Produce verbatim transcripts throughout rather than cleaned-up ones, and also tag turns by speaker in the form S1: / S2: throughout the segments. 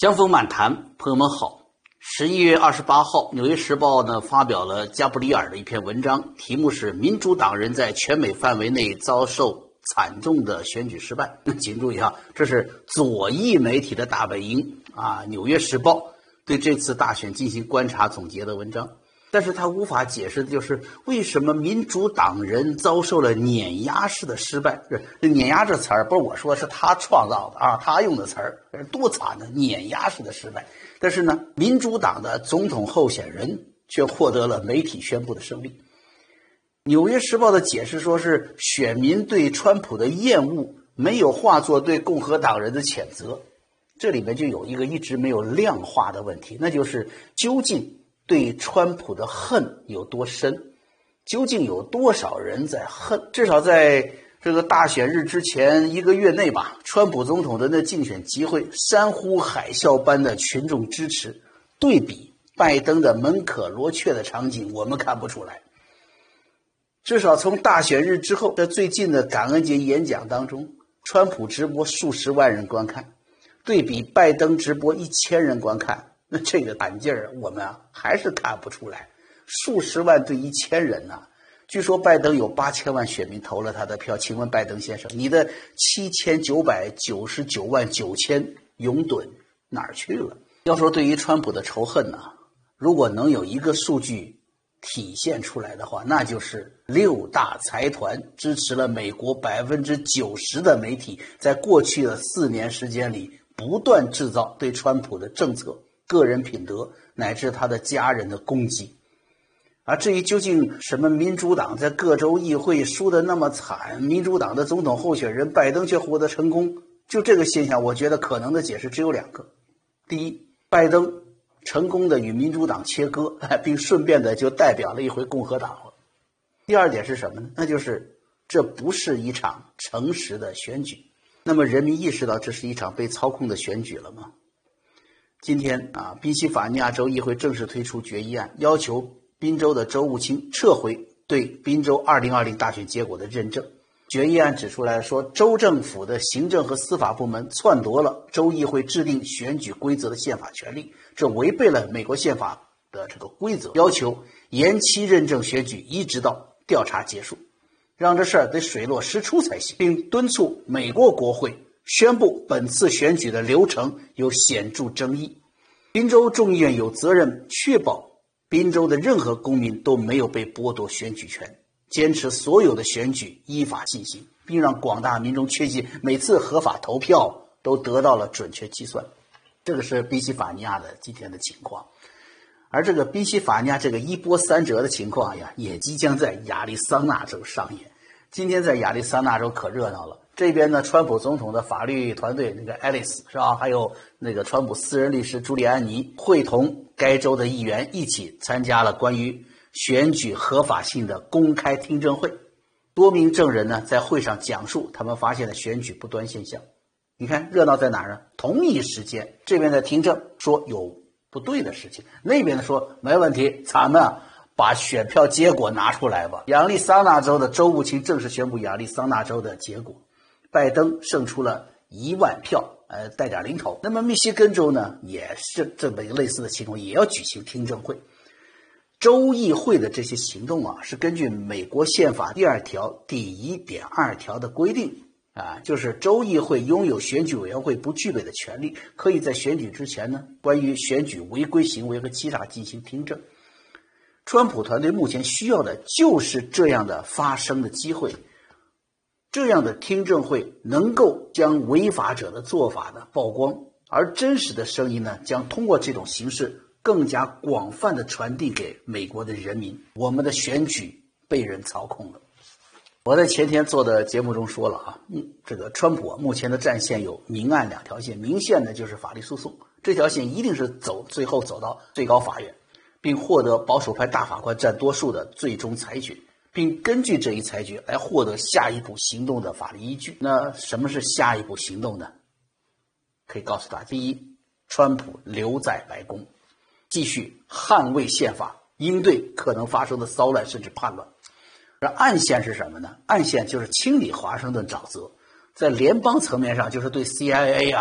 S1: 江峰漫谈，朋友们好。十一月二十八号，《纽约时报》呢发表了加布里尔的一篇文章，题目是"民主党人在全美范围内遭受惨重的选举失败"。请注意啊，这是左翼媒体的大本营啊，《纽约时报》对这次大选进行观察总结的文章。但是他无法解释的就是为什么民主党人遭受了碾压式的失败。这碾压这词儿不是我说，是他创造的啊，他用的词儿，多惨的碾压式的失败。但是呢，民主党的总统候选人却获得了媒体宣布的胜利。纽约时报的解释说是选民对川普的厌恶没有化作对共和党人的谴责。这里面就有一个一直没有量化的问题，那就是究竟对川普的恨有多深？究竟有多少人在恨？至少在这个大选日之前一个月内吧，川普总统的那竞选集会山呼海啸般的群众支持，对比拜登的门可罗雀的场景，我们看不出来。至少从大选日之后，在最近的感恩节演讲当中，川普直播数十万人观看，对比拜登直播一千人观看。那这个胆劲儿，我们啊还是看不出来，数十万对一千人呐、啊。据说拜登有八千万选民投了他的票，请问拜登先生，你的七千九百九十九万九千拥趸哪儿去了？要说对于川普的仇恨呢、啊，如果能有一个数据体现出来的话，那就是六大财团支持了美国百分之九十的媒体，在过去的四年时间里不断制造对川普的政策、个人品德乃至他的家人的攻击。而至于究竟什么民主党在各州议会输得那么惨，民主党的总统候选人拜登却获得成功，就这个现象，我觉得可能的解释只有两个。第一，拜登成功的与民主党切割，并顺便的就代表了一回共和党了。第二点是什么呢？那就是这不是一场诚实的选举。那么人民意识到这是一场被操控的选举了吗？今天啊，宾夕法尼亚州议会正式推出决议案，要求宾州的州务卿撤回对宾州二零二零大选结果的认证。决议案指出来说，州政府的行政和司法部门篡夺了州议会制定选举规则的宪法权利，这违背了美国宪法的这个规则，要求延期认证选举一直到调查结束，让这事儿得水落石出才行，并敦促美国国会宣布本次选举的流程有显著争议。宾州众议院有责任确保宾州的任何公民都没有被剥夺选举权，坚持所有的选举依法进行，并让广大民众确信每次合法投票都得到了准确计算。这个是宾夕法尼亚的今天的情况。而这个宾夕法尼亚这个一波三折的情况呀，也即将在亚利桑那州上演。今天在亚利桑那州可热闹了，这边呢，川普总统的法律团队那个 Alice 是吧，还有那个川普私人律师朱利安尼，会同该州的议员一起参加了关于选举合法性的公开听证会。多名证人呢在会上讲述他们发现的选举不端现象。你看热闹在哪儿呢？同一时间，这边的听证说有不对的事情，那边的说没问题，咱们啊把选票结果拿出来吧。亚利桑那州的州务卿正式宣布亚利桑那州的结果，拜登胜出了一万票，呃，带点零头。那么密西根州呢，也是这么一个类似的情况，也要举行听证会。州议会的这些行动啊，是根据美国宪法第二条第一点二条的规定啊，就是州议会拥有选举委员会不具备的权利，可以在选举之前呢，关于选举违规行为和稽查进行听证。川普团队目前需要的就是这样的发声的机会，这样的听证会能够将违法者的做法呢曝光，而真实的声音呢将通过这种形式更加广泛的传递给美国的人民。我们的选举被人操控了。我在前天做的节目中说了啊，嗯，这个川普目前的战线有明暗两条线，明线呢就是法律诉讼，这条线一定是走最后走到最高法院，并获得保守派大法官占多数的最终裁决，并根据这一裁决来获得下一步行动的法律依据。那什么是下一步行动呢？可以告诉大家，第一，川普留在白宫，继续捍卫宪法，应对可能发生的骚乱甚至叛乱。而暗线是什么呢？暗线就是清理华盛顿沼泽，在联邦层面上就是对 C I A 啊、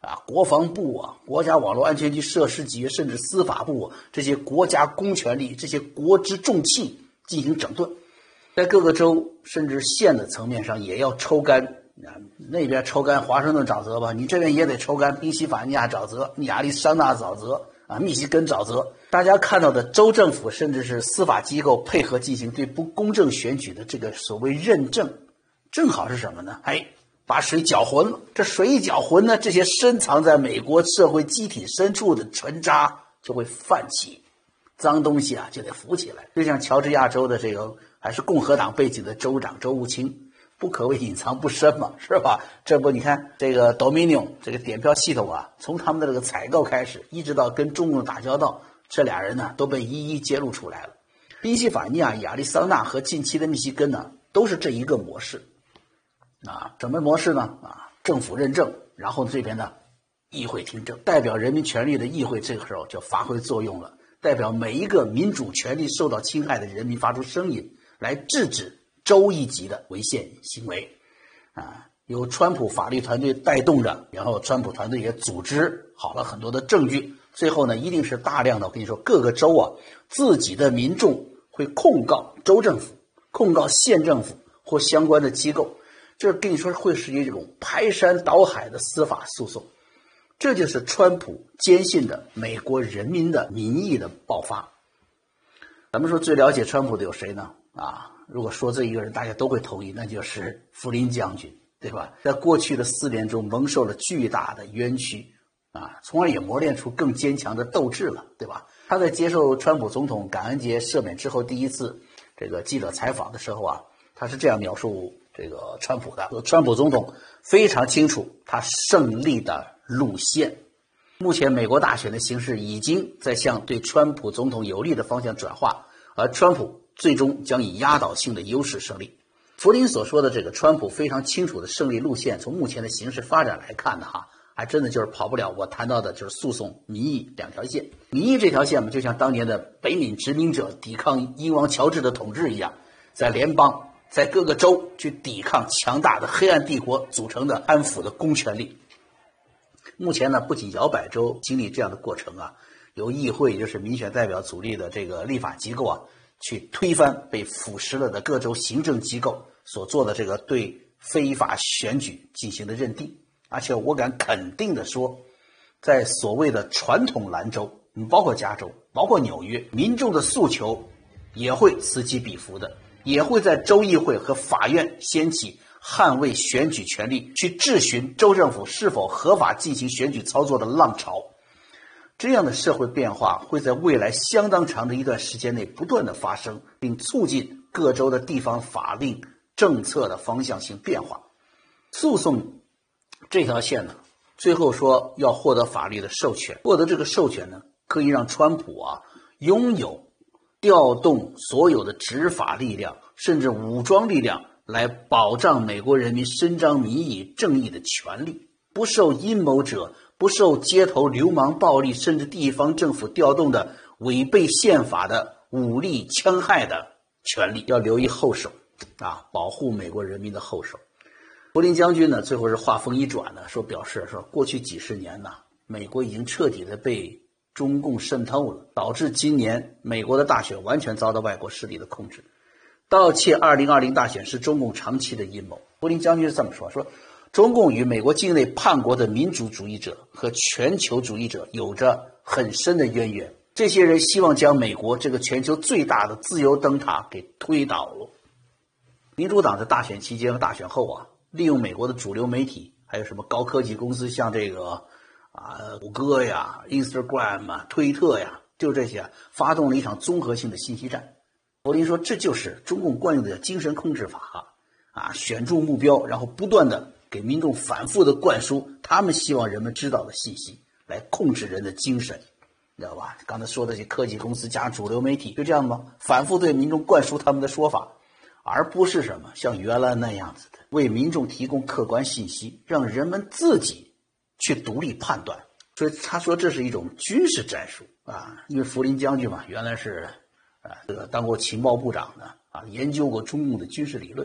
S1: 啊，国防部啊，国家网络安全及设施局，甚至司法部啊，这些国家公权力、这些国之重器进行整顿，在各个州甚至县的层面上也要抽干啊，那边抽干华盛顿沼泽吧，你这边也得抽干宾夕法尼亚沼泽、亚利桑那沼泽啊，密西根沼泽。大家看到的州政府甚至是司法机构配合进行对不公正选举的这个所谓认证，正好是什么呢？哎。把水搅浑了，这水一搅浑呢，这些深藏在美国社会机体深处的纯渣就会泛起，脏东西啊就得浮起来。就像乔治亚州的这个还是共和党背景的州长州务卿，不可谓隐藏不深嘛，是吧？这不你看这个 Dominion 这个点票系统啊，从他们的这个采购开始，一直到跟中共打交道，这俩人呢都被一一揭露出来了。宾夕法尼亚、亚利桑那和近期的密西根呢，都是这一个模式。啊，什么模式呢？啊，政府认证，然后这边呢，议会听证，代表人民权利的议会这个时候就发挥作用了，代表每一个民主权利受到侵害的人民发出声音，来制止州一级的违宪行为。啊，由川普法律团队带动着，然后川普团队也组织好了很多的证据，最后呢，一定是大量的，我跟你说，各个州啊，自己的民众会控告州政府，控告县政府或相关的机构。这跟你说会是一种排山倒海的司法诉讼，这就是川普坚信的美国人民的民意的爆发。咱们说最了解川普的有谁呢？啊，如果说这一个人大家都会同意，那就是福林将军，对吧？在过去的四年中蒙受了巨大的冤屈啊，从而也磨练出更坚强的斗志了，对吧？他在接受川普总统感恩节赦免之后第一次这个记者采访的时候啊，他是这样描述这个川普的，川普总统非常清楚他胜利的路线。目前美国大选的形势已经在向对川普总统有利的方向转化，而川普最终将以压倒性的优势胜利。福林所说的这个川普非常清楚的胜利路线，从目前的形势发展来看呢，哈，还真的就是跑不了我谈到的就是诉讼、民意两条线。民意这条线嘛，就像当年的北闽殖民者抵抗英王乔治的统治一样，在联邦。在各个州去抵抗强大的黑暗帝国组成的安抚的公权力。目前呢，不仅摇摆州经历这样的过程啊，由议会，也就是民选代表组立的这个立法机构啊，去推翻被腐蚀了的各州行政机构所做的这个对非法选举进行的认定。而且我敢肯定的说，在所谓的传统蓝州，包括加州，包括纽约，民众的诉求也会此起彼伏的。也会在州议会和法院掀起捍卫选举权利，去质询州政府是否合法进行选举操作的浪潮。这样的社会变化会在未来相当长的一段时间内不断的发生，并促进各州的地方法令政策的方向性变化。诉讼这条线呢，最后说要获得法律的授权，获得这个授权呢，可以让川普啊拥有调动所有的执法力量，甚至武装力量，来保障美国人民伸张民意正义的权利，不受阴谋者、不受街头流氓暴力甚至地方政府调动的违背宪法的武力戕害的权利，要留意后手啊，保护美国人民的后手。柏林将军呢，最后是话锋一转呢，说表示说，过去几十年呢，美国已经彻底的被中共渗透了，导致今年美国的大选完全遭到外国势力的控制。盗窃二零二零大选是中共长期的阴谋。柏林将军是这么说，说中共与美国境内叛国的民主主义者和全球主义者有着很深的渊源，这些人希望将美国这个全球最大的自由灯塔给推倒了。民主党在大选期间和大选后啊，利用美国的主流媒体，还有什么高科技公司，像这个啊，谷歌呀、Instagram 啊、推特呀，就这些，发动了一场综合性的信息战。柏林说，这就是中共惯用的精神控制法啊，选中目标，然后不断的给民众反复的灌输他们希望人们知道的信息，来控制人的精神，你知道吧？刚才说的这些科技公司加主流媒体，就这样吗？反复对民众灌输他们的说法，而不是什么像原来那样子的为民众提供客观信息，让人们自己去独立判断。所以他说这是一种军事战术啊，因为福林将军嘛，原来是啊这个当过情报部长的啊，研究过中共的军事理论。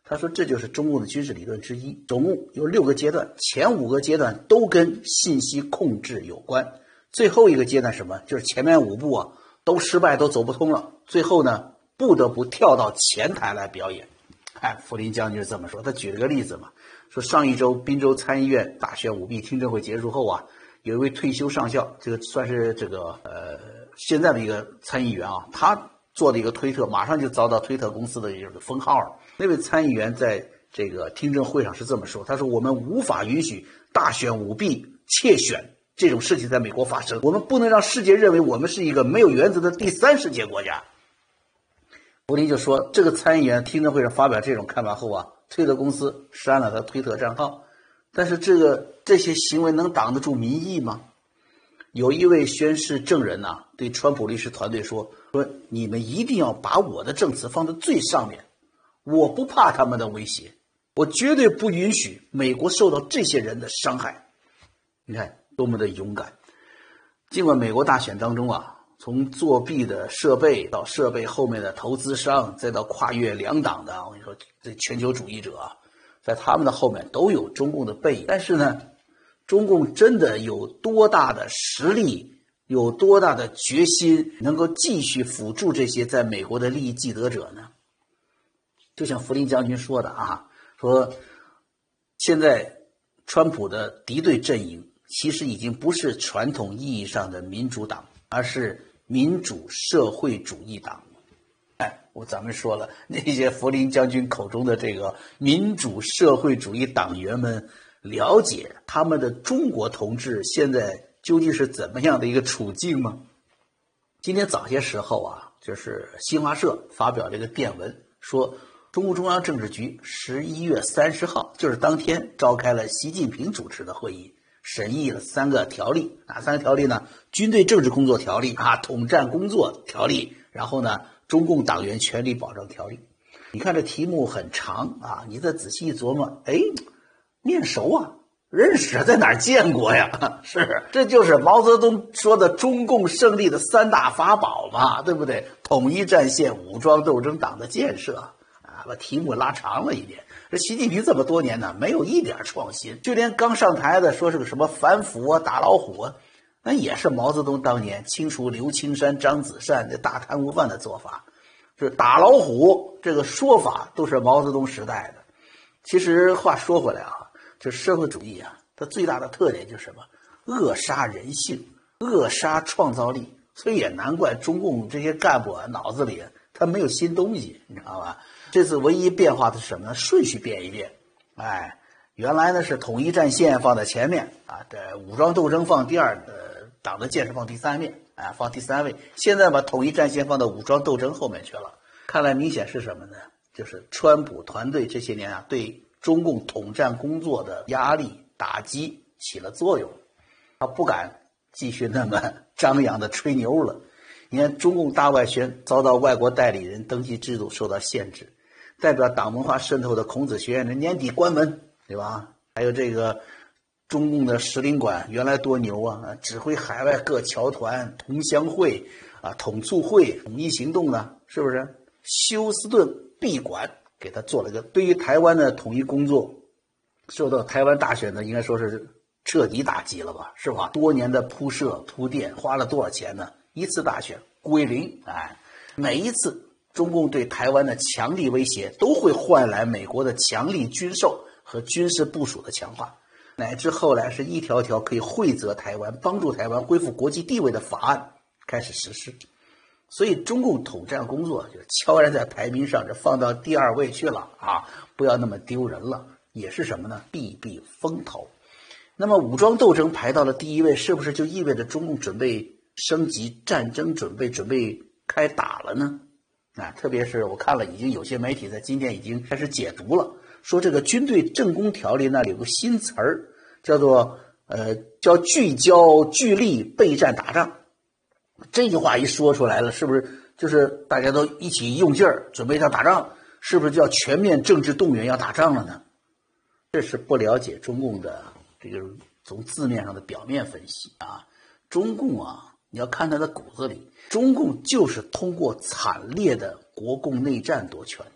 S1: 他说这就是中共的军事理论之一，总共有六个阶段，前五个阶段都跟信息控制有关，最后一个阶段什么？就是前面五步啊都失败，都走不通了，最后呢不得不跳到前台来表演。哎，福林将军是这么说，他举了个例子嘛，说上一周滨州参议院大选舞弊听证会结束后啊，有一位退休上校，这个算是这个呃现在的一个参议员啊，他做的一个推特，马上就遭到推特公司的这个封号了。那位参议员在这个听证会上是这么说，他说我们无法允许大选舞弊、窃选这种事情在美国发生，我们不能让世界认为我们是一个没有原则的第三世界国家。福林就说，这个参议员听证会上发表这种看法后啊，推特公司删了他推特账号，但是这个这些行为能挡得住民意吗？有一位宣誓证人呐、啊，对川普律师团队说：“说你们一定要把我的证词放在最上面，我不怕他们的威胁，我绝对不允许美国受到这些人的伤害。”你看多么的勇敢！尽管美国大选当中啊，从作弊的设备到设备后面的投资商，再到跨越两党的，我跟你说，这全球主义者啊，在他们的后面都有中共的背影，但是呢。中共真的有多大的实力，有多大的决心，能够继续辅助这些在美国的利益既得者呢？就像福林将军说的啊，说现在川普的敌对阵营其实已经不是传统意义上的民主党，而是民主社会主义党。哎，我咱们说了，那些福林将军口中的这个民主社会主义党员们，了解他们的中国同志现在究竟是怎么样的一个处境吗？今天早些时候啊，就是新华社发表这个电文，说中共中央政治局十一月三十号，就是当天召开了习近平主持的会议，审议了三个条例。哪三个条例呢？军队政治工作条例啊，统战工作条例，然后呢，中共党员权利保障条例。你看这题目很长啊，你再仔细一琢磨，哎。面熟啊，认识啊，在哪儿见过呀？是，这就是毛泽东说的中共胜利的三大法宝嘛，对不对？统一战线、武装斗争、党的建设啊，把题目拉长了一点。这习近平这么多年呢，没有一点创新，就连刚上台的说是个什么反腐啊、打老虎啊，那也是毛泽东当年清除刘青山、张子善这大贪污犯的做法。是打老虎这个说法都是毛泽东时代的。其实话说回来啊。这社会主义啊，它最大的特点就是什么？扼杀人性，扼杀创造力。所以也难怪中共这些干部啊脑子里他没有新东西，你知道吧？这次唯一变化的是什么呢？顺序变一变。哎，原来呢是统一战线放在前面啊，这武装斗争放第二，呃，党的建设放第三面，啊，放第三位。现在把统一战线放到武装斗争后面去了。看来明显是什么呢？就是川普团队这些年啊对中共统战工作的压力打击起了作用，他不敢继续那么张扬的吹牛了。你看，中共大外宣遭到外国代理人登记制度受到限制，代表党文化渗透的孔子学院的年底关门，对吧？还有这个中共的使领馆原来多牛啊，指挥海外各侨团、同乡会啊、统促会、统一行动呢，是不是？休斯顿闭馆。给他做了个对于台湾的统一工作，受到台湾大选呢，应该说是彻底打击了吧，是吧？多年的铺设铺垫，花了多少钱呢？一次大选归零，哎，每一次中共对台湾的强力威胁，都会换来美国的强力军售和军事部署的强化，乃至后来是一条条可以惠泽台湾、帮助台湾恢复国际地位的法案开始实施。所以中共统战工作就悄然在排名上这放到第二位去了啊，不要那么丢人了，也是什么呢？避避风头。那么武装斗争排到了第一位，是不是就意味着中共准备升级战争，准备准备开打了呢？啊，特别是我看了已经有些媒体在今天已经开始解读了，说这个军队政工条例那里有个新词儿，叫做呃叫聚焦聚力备战打仗。这句话一说出来了，是不是就是大家都一起用劲儿准备要打仗？是不是就要全面政治动员要打仗了呢？这是不了解中共的这个从字面上的表面分析啊。中共啊，你要看他的骨子里，中共就是通过惨烈的国共内战夺权的。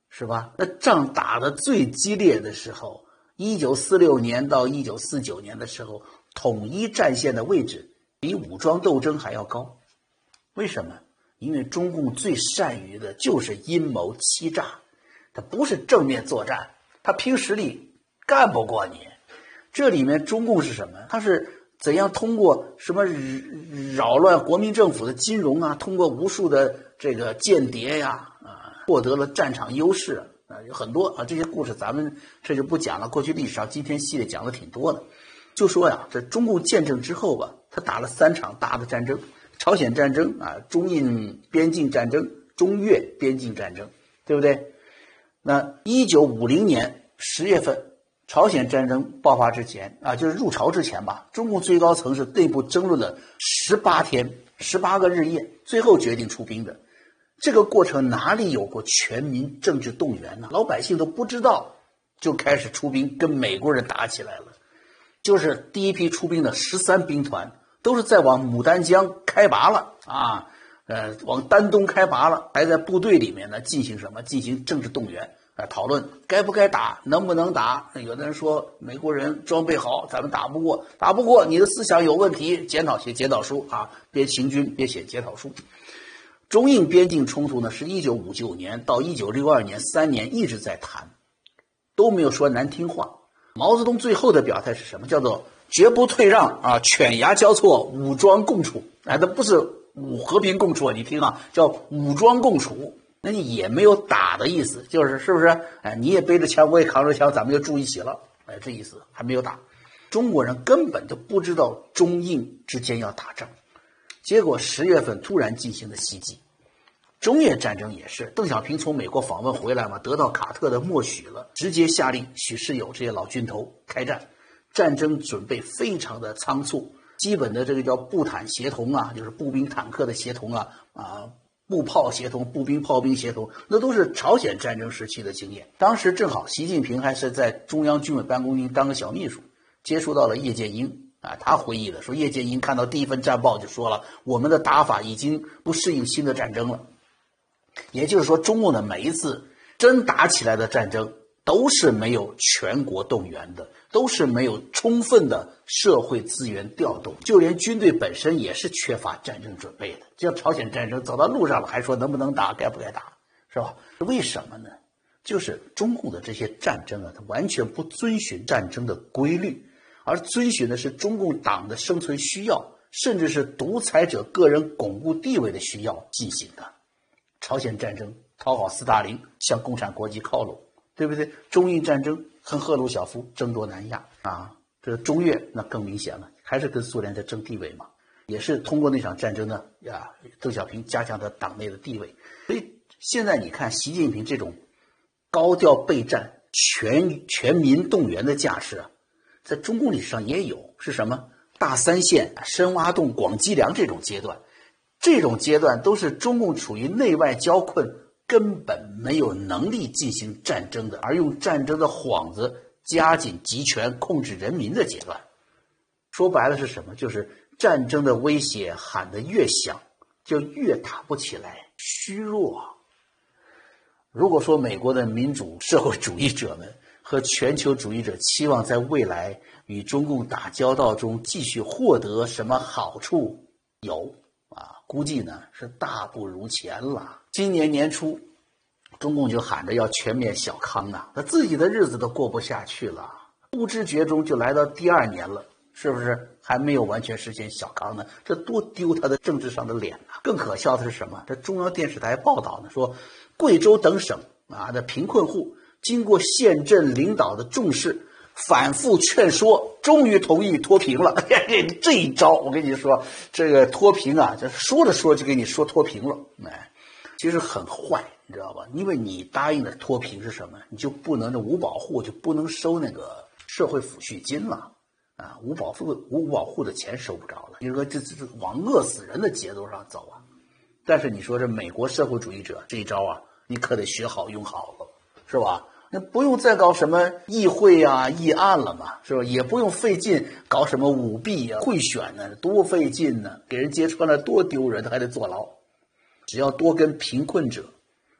S1: 是吧？那仗打得最激烈的时候，一九四六年到一九四九年的时候，统一战线的位置比武装斗争还要高。为什么？因为中共最善于的就是阴谋欺诈，他不是正面作战，他凭实力干不过你。这里面中共是什么？他是怎样通过什么扰乱国民政府的金融啊，通过无数的这个间谍呀，啊，获得了战场优势啊，有很多啊，这些故事咱们这就不讲了。过去历史上今天系列讲的挺多的，就说呀，这中共建政之后吧，他打了三场大的战争：朝鲜战争啊，中印边境战争，中越边境战争，对不对？那一九五零年十月份。朝鲜战争爆发之前啊，就是入朝之前吧，中共最高层是内部争论了十八天，十八个日夜，最后决定出兵的。这个过程哪里有过全民政治动员呢？老百姓都不知道，就开始出兵，跟美国人打起来了。就是第一批出兵的十三兵团，都是在往牡丹江开拔了啊，呃，往丹东开拔了，还在部队里面呢进行什么？进行政治动员。讨论该不该打，能不能打。有的人说美国人装备好，咱们打不过，打不过你的思想有问题，检讨写检讨书啊，别行军，别写检讨书。中印边境冲突呢，是一九五九年到一九六二年三年一直在谈，都没有说难听话。毛泽东最后的表态是什么？叫做绝不退让啊，犬牙交错，武装共处。哎，这不是武和平共处，你听啊，叫武装共处。那你也没有打的意思，就是是不是？哎，你也背着枪，我也扛着枪，咱们就住一起了。哎，这意思还没有打。中国人根本就不知道中印之间要打仗，结果十月份突然进行了袭击。中越战争也是，邓小平从美国访问回来嘛，得到卡特的默许了，直接下令许世友这些老军头开战。战争准备非常的仓促，基本的这个叫步坦协同啊，就是步兵坦克的协同啊啊。步炮协同、步兵炮兵协同，那都是朝鲜战争时期的经验。当时正好习近平还是在中央军委办公厅当个小秘书，接触到了叶剑英啊，他回忆的说，叶剑英看到第一份战报就说了，我们的打法已经不适应新的战争了。也就是说，中共的每一次真打起来的战争，都是没有全国动员的，都是没有充分的社会资源调动，就连军队本身也是缺乏战争准备的。像朝鲜战争走到路上了，还说能不能打，该不该打，是吧？为什么呢？就是中共的这些战争啊，它完全不遵循战争的规律，而遵循的是中共党的生存需要，甚至是独裁者个人巩固地位的需要进行的。朝鲜战争讨好斯大林，向共产国际靠拢，对不对？中印战争和赫鲁晓夫争夺南亚啊，这个中越那更明显了，还是跟苏联在争地位嘛。也是通过那场战争呢，呀，邓小平加强他党内的地位。所以现在你看习近平这种高调备战、全全民动员的架势啊，在中共历史上也有，是什么？大三线、深挖洞、广积粮这种阶段，这种阶段都是中共处于内外交困，根本没有能力进行战争的，而用战争的幌子加紧集权控制人民的阶段。说白了是什么？就是战争的威胁喊得越响，就越打不起来，虚弱。如果说美国的民主社会主义者们和全球主义者期望在未来与中共打交道中继续获得什么好处，有啊，估计呢是大不如前了。今年年初，中共就喊着要全面小康啊，他自己的日子都过不下去了，不知觉中就来到第二年了。是不是还没有完全实现小康呢？这多丢他的政治上的脸啊！更可笑的是什么？这中央电视台报道呢，说贵州等省啊的贫困户经过县镇领导的重视，反复劝说，终于同意脱贫了。这一招，我跟你说，这个脱贫啊，这说着说就给你说脱贫了。哎，其实很坏，你知道吧？因为你答应的脱贫是什么？你就不能这五保户就不能收那个社会抚恤金了。啊，五保户五保户的钱收不着了，你说这这这往饿死人的节奏上走啊！但是你说这美国社会主义者这一招啊，你可得学好用好了，是吧？那不用再搞什么议会啊、议案了嘛，是吧？也不用费劲搞什么舞弊啊、贿选呢，多费劲呢，给人揭穿了多丢人，还得坐牢。只要多跟贫困者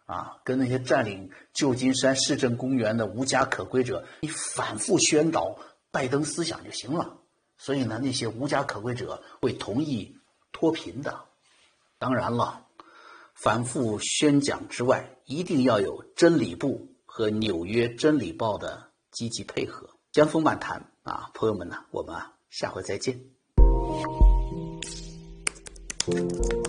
S1: 啊，跟那些占领旧金山市政公园的无家可归者，你反复宣导拜登思想就行了。所以呢，那些无家可归者会同意脱贫的。当然了，反复宣讲之外，一定要有真理部和纽约真理报的积极配合。江峰漫谈啊，朋友们呢，我们啊下回再见。